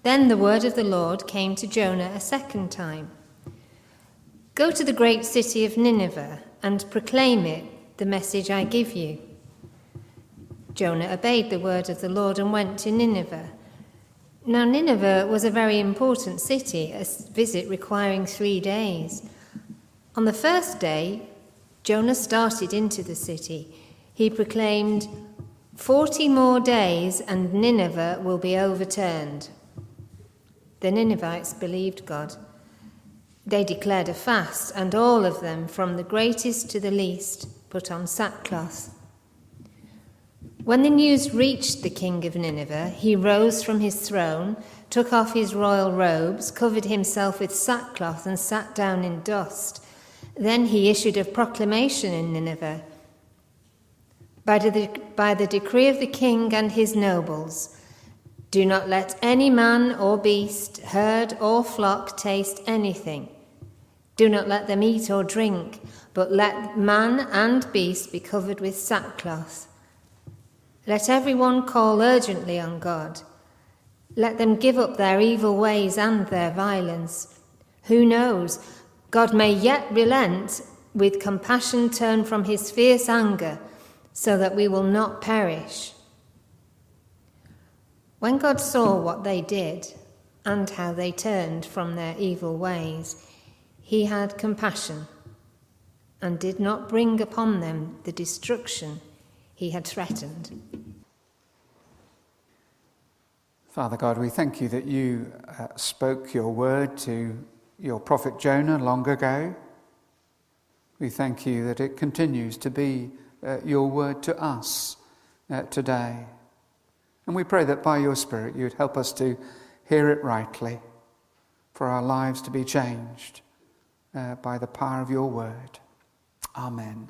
Then the word of the Lord came to Jonah a second time. Go to the great city of Nineveh and proclaim it, the message I give you. Jonah obeyed the word of the Lord and went to Nineveh. Now Nineveh was a very important city, a visit requiring 3 days. On the first day, Jonah started into the city. He proclaimed, 40 more days and Nineveh will be overturned. The Ninevites believed God. They declared a fast, and all of them, from the greatest to the least, put on sackcloth. When the news reached the king of Nineveh, he rose from his throne, took off his royal robes, covered himself with sackcloth, and sat down in dust. Then he issued a proclamation in Nineveh. By the decree of the king and his nobles, do not let any man or beast, herd or flock taste anything. Do not let them eat or drink, but let man and beast be covered with sackcloth. Let everyone call urgently on God. Let them give up their evil ways and their violence. Who knows? God may yet relent, with compassion turn from his fierce anger, so that we will not perish. When God saw what they did and how they turned from their evil ways, he had compassion and did not bring upon them the destruction he had threatened. Father God, we thank you that you spoke your word to your prophet Jonah long ago. We thank you that it continues to be your word to us today. And we pray that by your Spirit you would help us to hear it rightly, for our lives to be changed by the power of your word. Amen.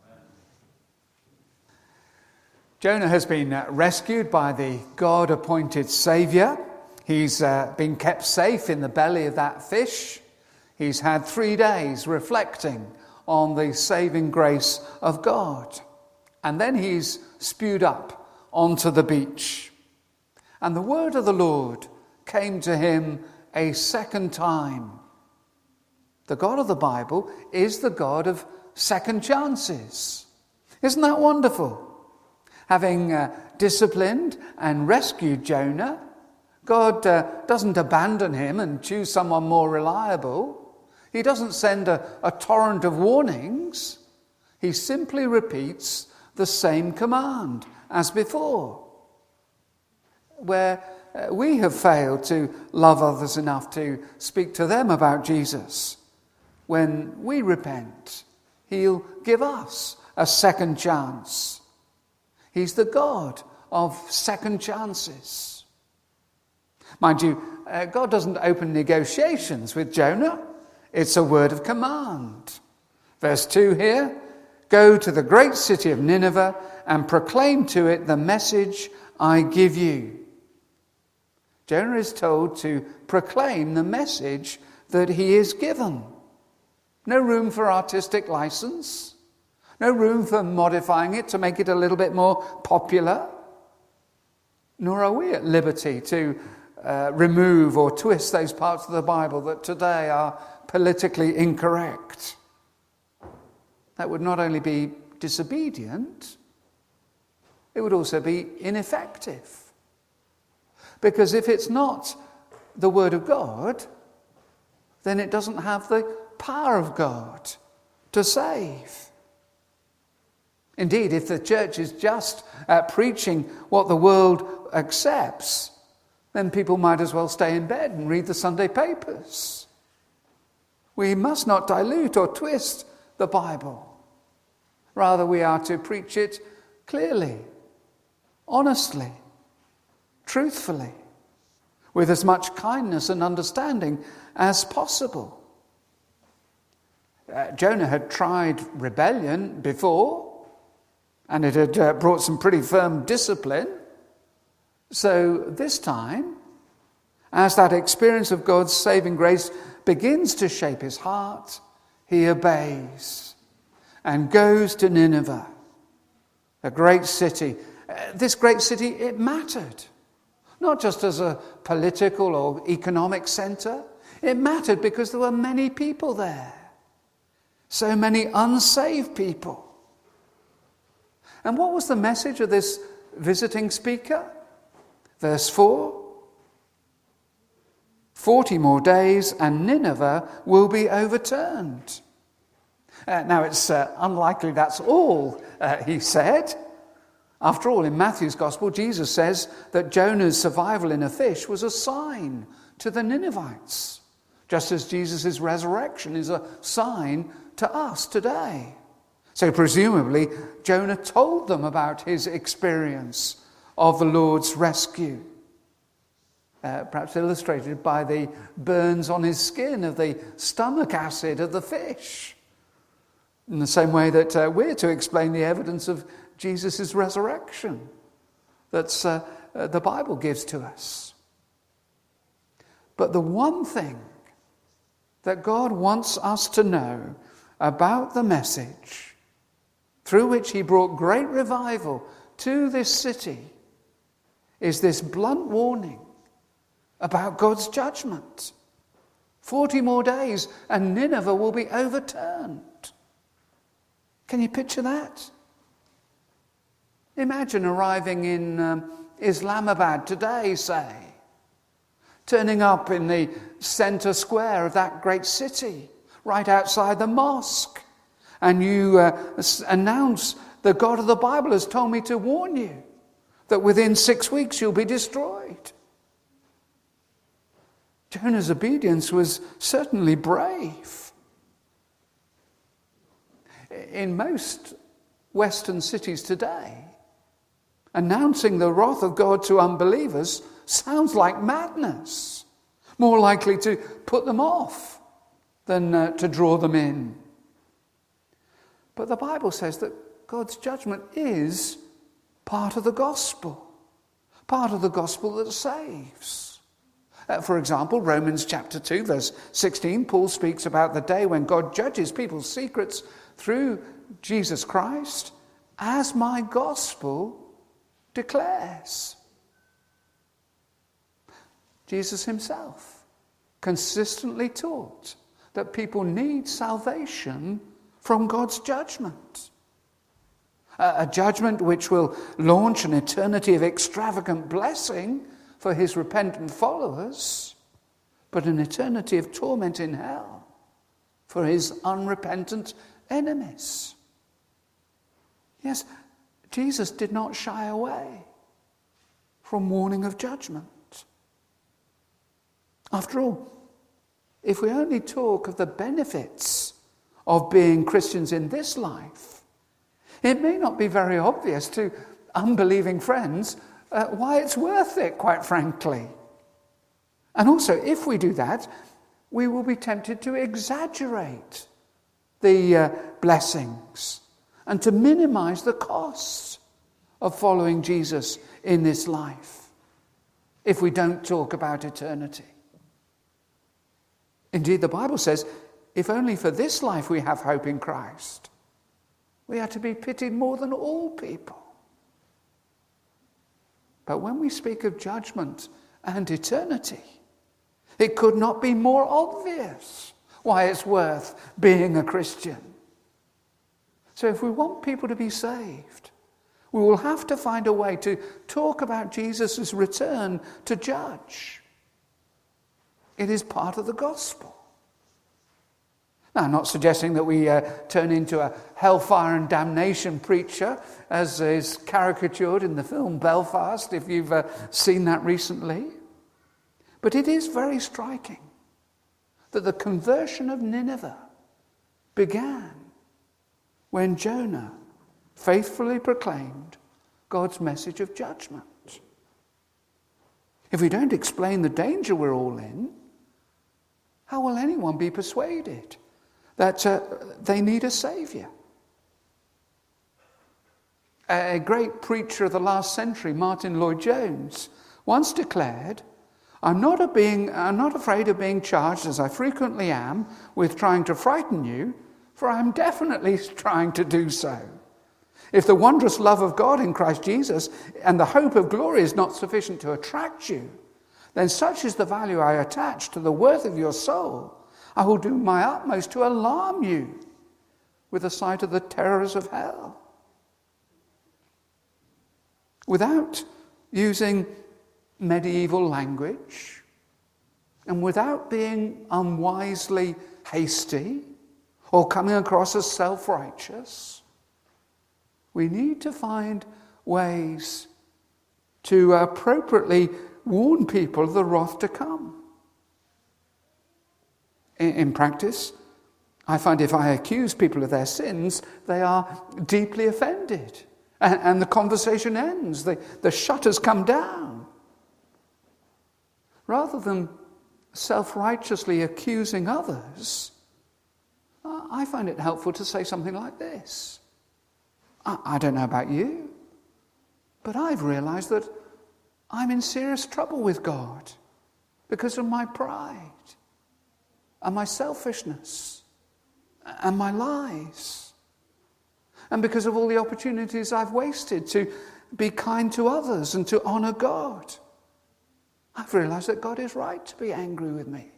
Jonah has been rescued by the God-appointed Saviour. He's been kept safe in the belly of that fish. He's had 3 days reflecting on the saving grace of God. And then he's spewed up onto the beach. And the word of the Lord came to him a second time. The God of the Bible is the God of second chances. Isn't that wonderful? Having disciplined and rescued Jonah, God doesn't abandon him and choose someone more reliable. He doesn't send a torrent of warnings. He simply repeats the same command as before. Where we have failed to love others enough to speak to them about Jesus, when we repent, he'll give us a second chance. He's the God of second chances. Mind you, God doesn't open negotiations with Jonah. It's a word of command. Verse 2 here, go to the great city of Nineveh and proclaim to it the message I give you. Jonah is told to proclaim the message that he is given. No room for artistic license. No room for modifying it to make it a little bit more popular. Nor are we at liberty to remove or twist those parts of the Bible that today are politically incorrect. That would not only be disobedient, it would also be ineffective. Because if it's not the Word of God, then it doesn't have the power of God to save. Indeed, if the church is just preaching what the world accepts, then people might as well stay in bed and read the Sunday papers. We must not dilute or twist the Bible. Rather, we are to preach it clearly, honestly, truthfully, with as much kindness and understanding as possible. Jonah had tried rebellion before, and it had brought some pretty firm discipline. So this time, as that experience of God's saving grace begins to shape his heart, he obeys and goes to Nineveh, a great city. This great city, it mattered. not just as a political or economic centre. It mattered because there were many people there. So many unsaved people. And what was the message of this visiting speaker? Verse 4. 40 more days and Nineveh will be overturned. Now it's unlikely that's all he said. After all, in Matthew's Gospel, Jesus says that Jonah's survival in a fish was a sign to the Ninevites, just as Jesus' resurrection is a sign to us today. So presumably, Jonah told them about his experience of the Lord's rescue, perhaps illustrated by the burns on his skin of the stomach acid of the fish, in the same way that we're to explain the evidence of Jesus' resurrection that the Bible gives to us. But the one thing that God wants us to know about the message through which he brought great revival to this city is this blunt warning about God's judgment. 40 more days and Nineveh will be overturned. Can you picture that? Imagine arriving in Islamabad today, say, turning up in the centre square of that great city, right outside the mosque, and you announce, the God of the Bible has told me to warn you that within 6 weeks you'll be destroyed. Jonah's obedience was certainly brave. In most Western cities today, announcing the wrath of God to unbelievers sounds like madness, more likely to put them off than to draw them in. But the Bible says that God's judgment is part of the gospel that saves. For example, Romans chapter 2, verse 16, Paul speaks about the day when God judges people's secrets through Jesus Christ, as my gospel declares. Jesus himself consistently taught that people need salvation from God's judgment. A judgment which will launch an eternity of extravagant blessing for his repentant followers, but an eternity of torment in hell for his unrepentant enemies. Yes, Jesus did not shy away from warning of judgment. After all, if we only talk of the benefits of being Christians in this life, it may not be very obvious to unbelieving friends why it's worth it, quite frankly. And also, if we do that, we will be tempted to exaggerate the blessings and to minimize the costs of following Jesus in this life if we don't talk about eternity. Indeed, the Bible says, if only for this life we have hope in Christ, we are to be pitied more than all people. But when we speak of judgment and eternity, it could not be more obvious why it's worth being a Christian. So if we want people to be saved, we will have to find a way to talk about Jesus' return to judge. It is part of the gospel. Now, I'm not suggesting that we turn into a hellfire and damnation preacher, as is caricatured in the film Belfast, if you've seen that recently. But it is very striking that the conversion of Nineveh began when Jonah faithfully proclaimed God's message of judgment. If we don't explain the danger we're all in, how will anyone be persuaded that they need a saviour? A great preacher of the last century, Martin Lloyd-Jones, once declared, I'm not afraid of being charged, as I frequently am, with trying to frighten you, for I'm definitely trying to do so. If the wondrous love of God in Christ Jesus and the hope of glory is not sufficient to attract you, then such is the value I attach to the worth of your soul, I will do my utmost to alarm you with the sight of the terrors of hell. Without using medieval language and without being unwisely hasty or coming across as self-righteous, we need to find ways to appropriately warn people of the wrath to come. In practice, I find if I accuse people of their sins, they are deeply offended. And the conversation ends. The shutters come down. Rather than self-righteously accusing others, I find it helpful to say something like this. I don't know about you, but I've realized that I'm in serious trouble with God because of my pride and my selfishness and my lies, and because of all the opportunities I've wasted to be kind to others and to honor God. I've realized that God is right to be angry with me.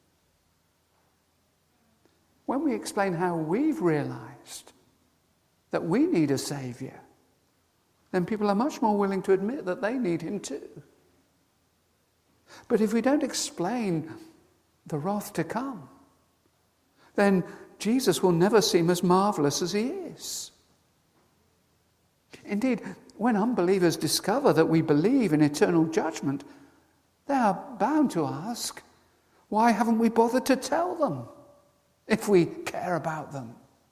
When we explain how we've realized that we need a Savior, then people are much more willing to admit that they need him too. But if we don't explain the wrath to come, then Jesus will never seem as marvelous as he is. Indeed, when unbelievers discover that we believe in eternal judgment, they are bound to ask, why haven't we bothered to tell them if we care about them?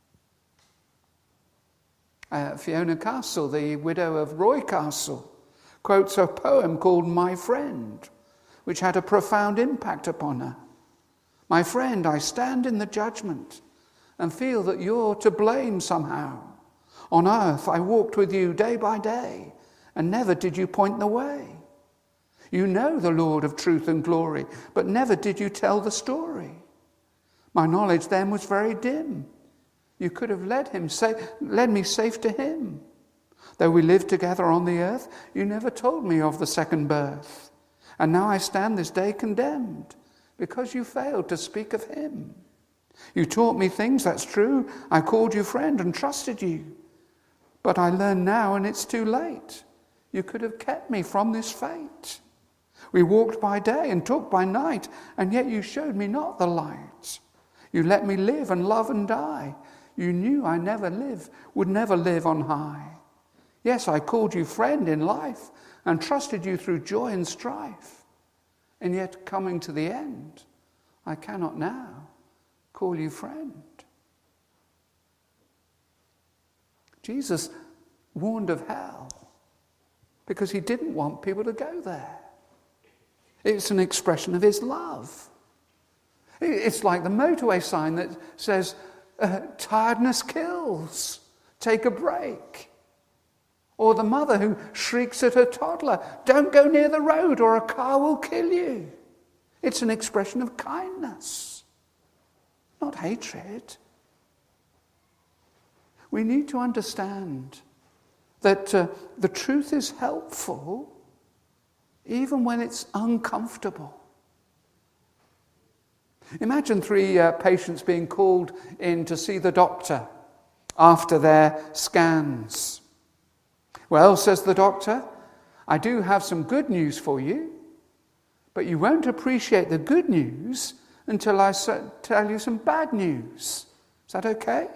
Fiona Castle, the widow of Roy Castle, quotes a poem called My Friend, which had a profound impact upon her. My friend, I stand in the judgment and feel that you're to blame somehow. On earth I walked with you day by day, and never did you point the way. You know the Lord of truth and glory, but never did you tell the story. My knowledge then was very dim. You could have led me safe to him. Though we lived together on the earth, you never told me of the second birth. And now I stand this day condemned, because you failed to speak of him. You taught me things, that's true. I called you friend and trusted you. But I learn now, and it's too late. You could have kept me from this fate. We walked by day and talked by night, and yet you showed me not the light. You let me live and love and die. You knew I would never live on high. Yes, I called you friend in life and trusted you through joy and strife. And yet, coming to the end, I cannot now call you friend. Jesus warned of hell because he didn't want people to go there. It's an expression of his love. It's like the motorway sign that says, tiredness kills, take a break. Or the mother who shrieks at her toddler, don't go near the road or a car will kill you. It's an expression of kindness, not hatred. We need to understand that the truth is helpful even when it's uncomfortable. Imagine 3 patients being called in to see the doctor after their scans. Well, says the doctor, I do have some good news for you, but you won't appreciate the good news until I tell you some bad news. Is that okay?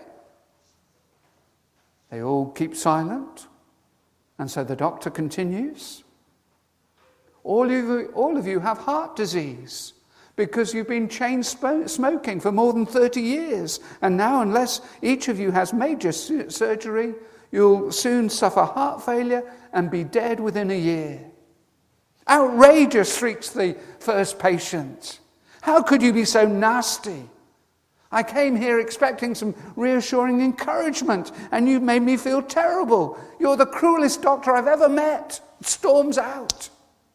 They all keep silent, and so the doctor continues. All of you have heart disease because you've been chain smoking for more than 30 years, and now unless each of you has major surgery, you'll soon suffer heart failure and be dead within a year. Outrageous, shrieks the first patient. How could you be so nasty? I came here expecting some reassuring encouragement, and you made me feel terrible. You're the cruelest doctor I've ever met. Storms out.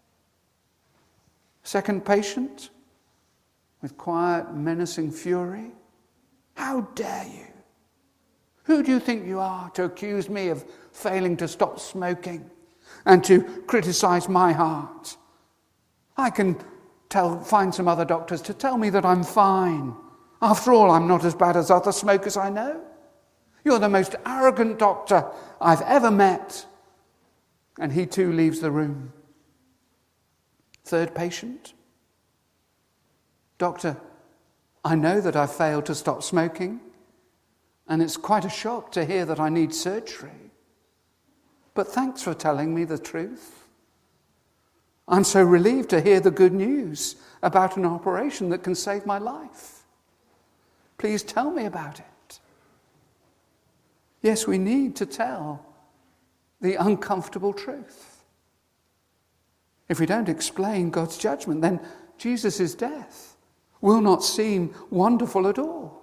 Second patient, with quiet, menacing fury. How dare you? Who do you think you are to accuse me of failing to stop smoking and to criticize my heart? I can find some other doctors to tell me that I'm fine. After all, I'm not as bad as other smokers I know. You're the most arrogant doctor I've ever met. And he too leaves the room. Third patient. Doctor, I know that I've failed to stop smoking, and it's quite a shock to hear that I need surgery. But thanks for telling me the truth. I'm so relieved to hear the good news about an operation that can save my life. Please tell me about it. Yes, we need to tell the uncomfortable truth. If we don't explain God's judgment, then Jesus' death will not seem wonderful at all.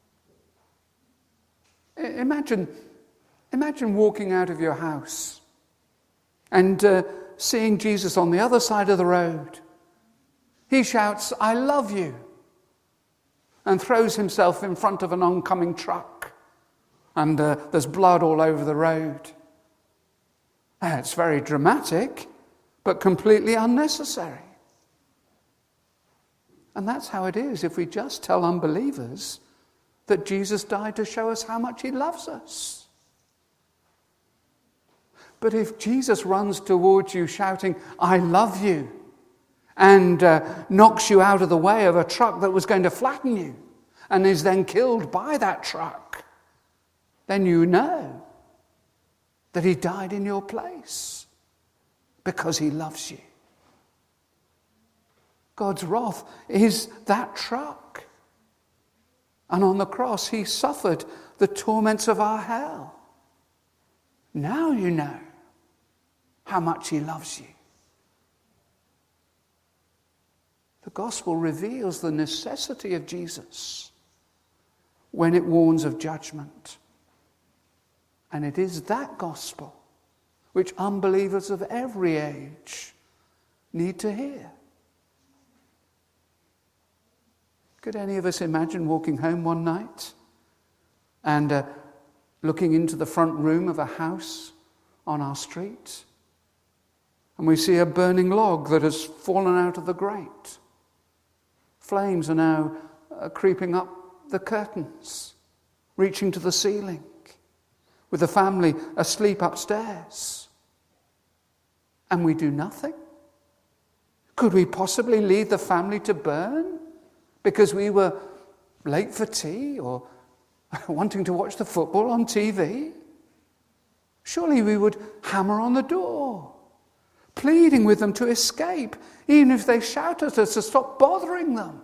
Imagine walking out of your house and seeing Jesus on the other side of the road. He shouts, "I love you," and throws himself in front of an oncoming truck. And there's blood all over the road. It's very dramatic, but completely unnecessary. And that's how it is if we just tell unbelievers that Jesus died to show us how much he loves us. But if Jesus runs towards you shouting, "I love you," and knocks you out of the way of a truck that was going to flatten you and is then killed by that truck, then you know that he died in your place because he loves you. God's wrath is that truck. And on the cross, he suffered the torments of our hell. Now you know how much he loves you. The gospel reveals the necessity of Jesus when it warns of judgment. And it is that gospel which unbelievers of every age need to hear. Could any of us imagine walking home one night and looking into the front room of a house on our street, and we see a burning log that has fallen out of the grate? Flames are now creeping up the curtains, reaching to the ceiling, with the family asleep upstairs. And we do nothing? Could we possibly leave the family to burn because we were late for tea or wanting to watch the football on TV? Surely we would hammer on the door, pleading with them to escape, even if they shout at us to stop bothering them.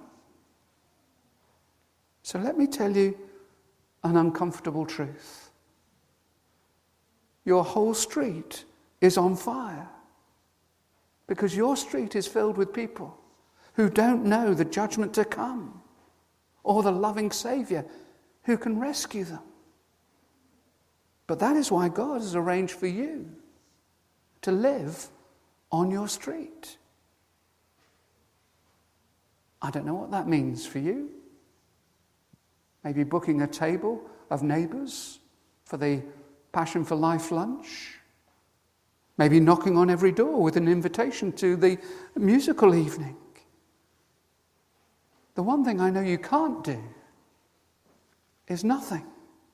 So let me tell you an uncomfortable truth. Your whole street is on fire because your street is filled with people who don't know the judgment to come or the loving Saviour who can rescue them. But that is why God has arranged for you to live on your street. I don't know what that means for you. Maybe booking a table of neighbours for the Passion for Life lunch. Maybe knocking on every door with an invitation to the musical evening. The one thing I know you can't do is nothing.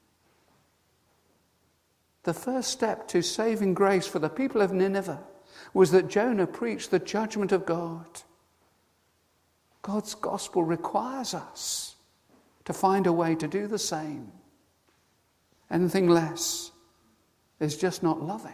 The first step to saving grace for the people of Nineveh was that Jonah preached the judgment of God. God's gospel requires us to find a way to do the same. Anything less is just not loving.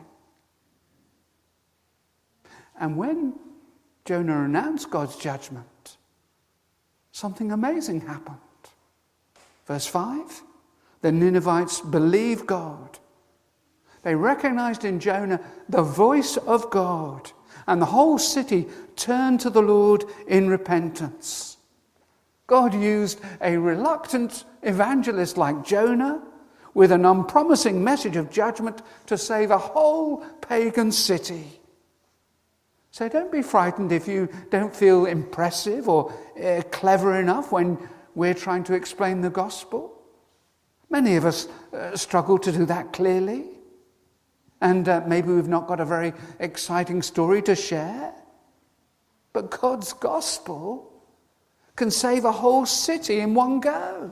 And when Jonah announced God's judgment, something amazing happened. Verse 5, the Ninevites believed God. They recognized in Jonah the voice of God, and the whole city turned to the Lord in repentance. God used a reluctant evangelist like Jonah with an unpromising message of judgment to save a whole pagan city. So don't be frightened if you don't feel impressive or clever enough when we're trying to explain the gospel. Many of us struggle to do that clearly. And maybe we've not got a very exciting story to share. But God's gospel can save a whole city in one go.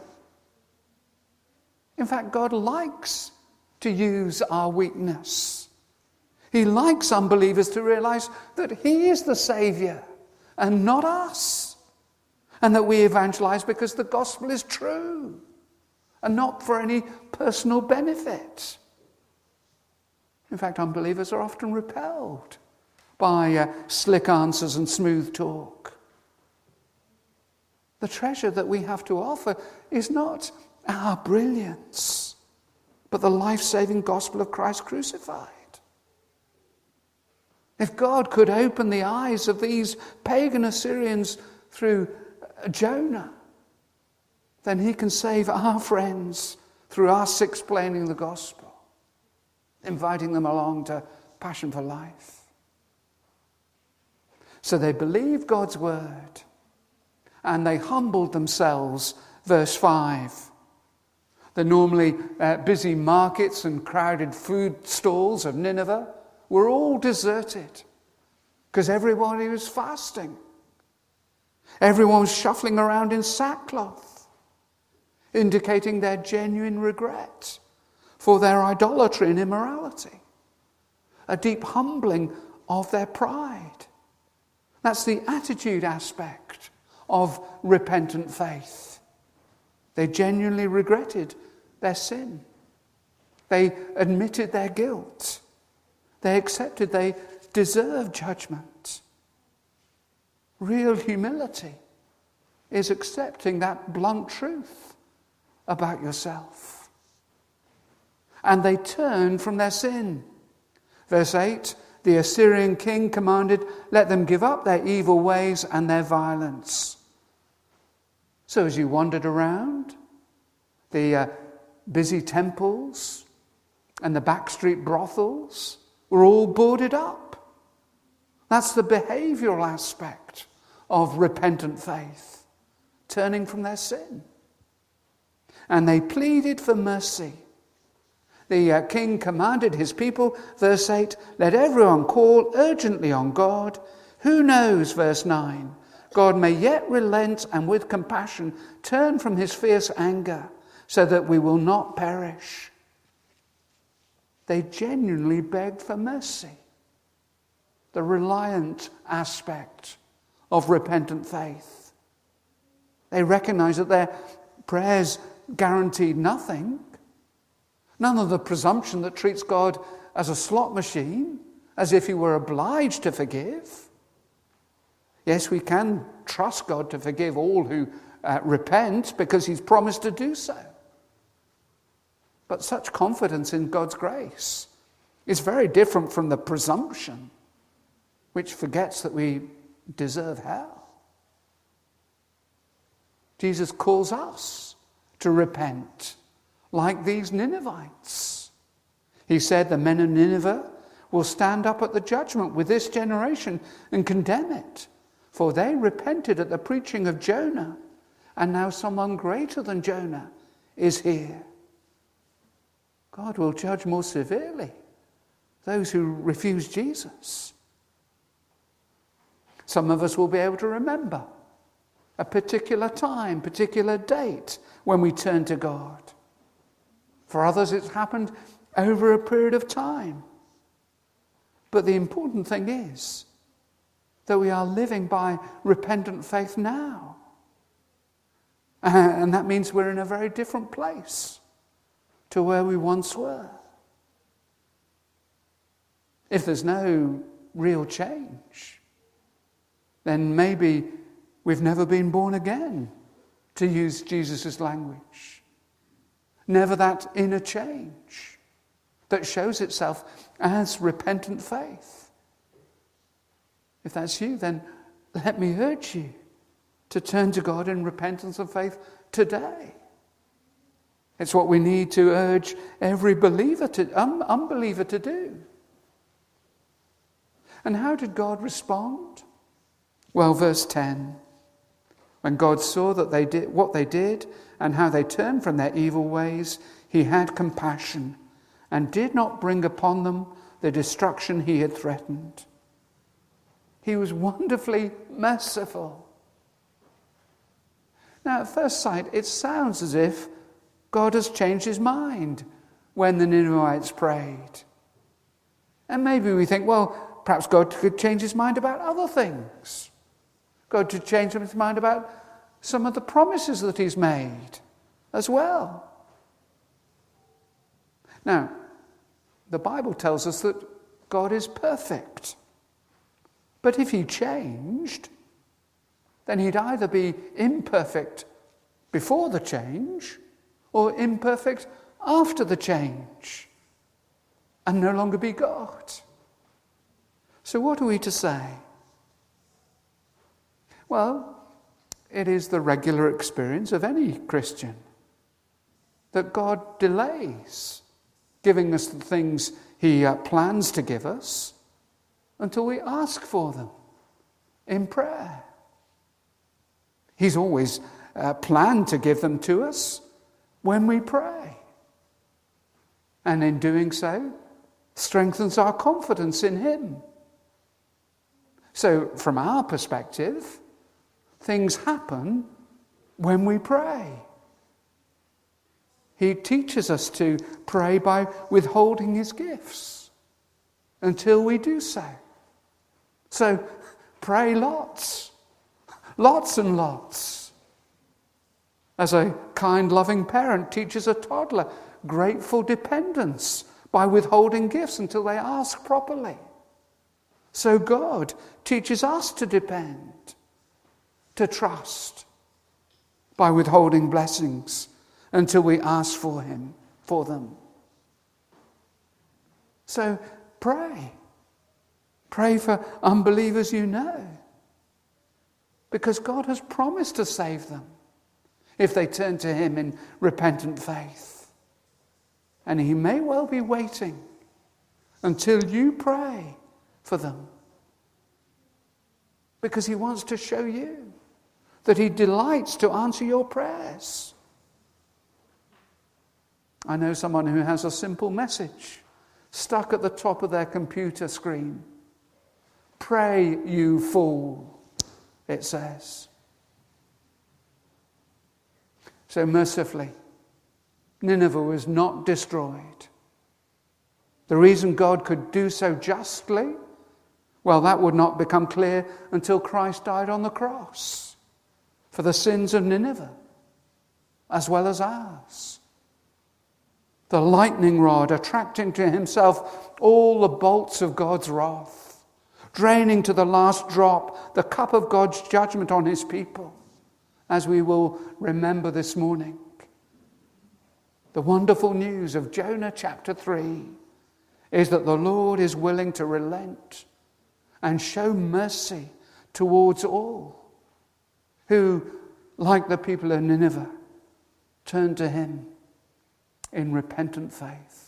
In fact, God likes to use our weakness. He likes unbelievers to realize that He is the Saviour and not us. And that we evangelize because the gospel is true and not for any personal benefit. In fact, unbelievers are often repelled by slick answers and smooth talk. The treasure that we have to offer is not our brilliance, but the life-saving gospel of Christ crucified. If God could open the eyes of these pagan Assyrians through Jonah, then He can save our friends through us explaining the gospel, inviting them along to Passion for Life. So they believed God's word and they humbled themselves, verse 5. The normally busy markets and crowded food stalls of Nineveh were all deserted because everybody was fasting. Everyone was shuffling around in sackcloth, indicating their genuine regret for their idolatry and immorality, a deep humbling of their pride. That's the attitude aspect of repentant faith. They genuinely regretted their sin. They admitted their guilt. They accepted they deserved judgment. Real humility is accepting that blunt truth about yourself. And they turned from their sin. Verse 8, the Assyrian king commanded, "Let them give up their evil ways and their violence." So as you wandered around, the busy temples and the backstreet brothels were all boarded up. That's the behavioral aspect of repentant faith, turning from their sin. And they pleaded for mercy. The king commanded his people, verse 8, "Let everyone call urgently on God. Who knows," verse 9, "God may yet relent and with compassion turn from his fierce anger so that we will not perish." They genuinely begged for mercy. The reliant aspect of repentant faith. They recognized that their prayers guaranteed nothing. None of the presumption that treats God as a slot machine, as if he were obliged to forgive. Yes, we can trust God to forgive all who repent because he's promised to do so. But such confidence in God's grace is very different from the presumption which forgets that we deserve hell. Jesus calls us to repent like these Ninevites. He said the men of Nineveh will stand up at the judgment with this generation and condemn it, for they repented at the preaching of Jonah, and now someone greater than Jonah is here. God will judge more severely those who refuse Jesus. Some of us will be able to remember a particular time, particular date when we turn to God. For others, it's happened over a period of time. But the important thing is that we are living by repentant faith now. And that means we're in a very different place to where we once were. If there's no real change, then maybe we've never been born again, to use Jesus' language. Never that inner change that shows itself as repentant faith. If that's you, then let me urge you to turn to God in repentance and faith today. It's what we need to urge every believer unbeliever to do. And how did God respond? Well, verse 10. When God saw that they did what they did and how they turned from their evil ways, he had compassion and did not bring upon them the destruction he had threatened. He was wonderfully merciful. Now, at first sight, it sounds as if God has changed his mind when the Ninevites prayed. And maybe we think, well, perhaps God could change his mind about other things. God could change his mind about some of the promises that he's made as well. Now, the Bible tells us that God is perfect. But if he changed, then he'd either be imperfect before the change or imperfect after the change and no longer be God. So what are we to say? Well, it is the regular experience of any Christian that God delays giving us the things he plans to give us until we ask for them in prayer. He's always planned to give them to us when we pray. And in doing so, strengthens our confidence in him. So from our perspective, things happen when we pray. He teaches us to pray by withholding his gifts until we do so. So pray lots and lots. As a kind, loving parent teaches a toddler grateful dependence by withholding gifts until they ask properly. So God teaches us to depend, to trust, by withholding blessings until we ask for them. So pray. Pray for unbelievers you know. Because God has promised to save them if they turn to him in repentant faith. And he may well be waiting until you pray for them. Because he wants to show you that he delights to answer your prayers. I know someone who has a simple message stuck at the top of their computer screen. Pray, you fool, it says. So mercifully, Nineveh was not destroyed. The reason God could do so justly, well, that would not become clear until Christ died on the cross for the sins of Nineveh, as well as ours. The lightning rod attracting to himself all the bolts of God's wrath, draining to the last drop the cup of God's judgment on his people, as we will remember this morning. The wonderful news of Jonah chapter 3 is that the Lord is willing to relent and show mercy towards all who, like the people of Nineveh, turn to him in repentant faith.